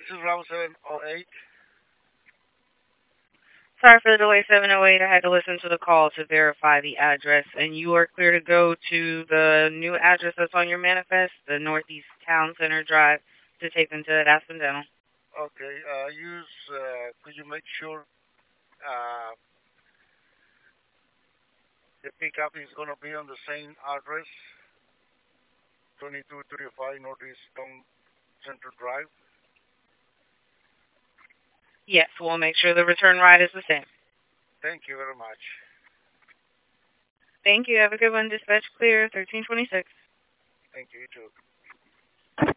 This is round 708. Sorry for the delay, 708. I had to listen to the call to verify the address, and you are clear to go to the new address that's on your manifest, the Northeast Town Center Drive, to take them to Aspen Dental. Okay, could you make sure the pickup is going to be on the same address, 2235 Northeast Town Center Drive? Yes, we'll make sure the return ride is the same. Thank you very much. Thank you. Have a good one. Dispatch clear, 1326. Thank you, you too.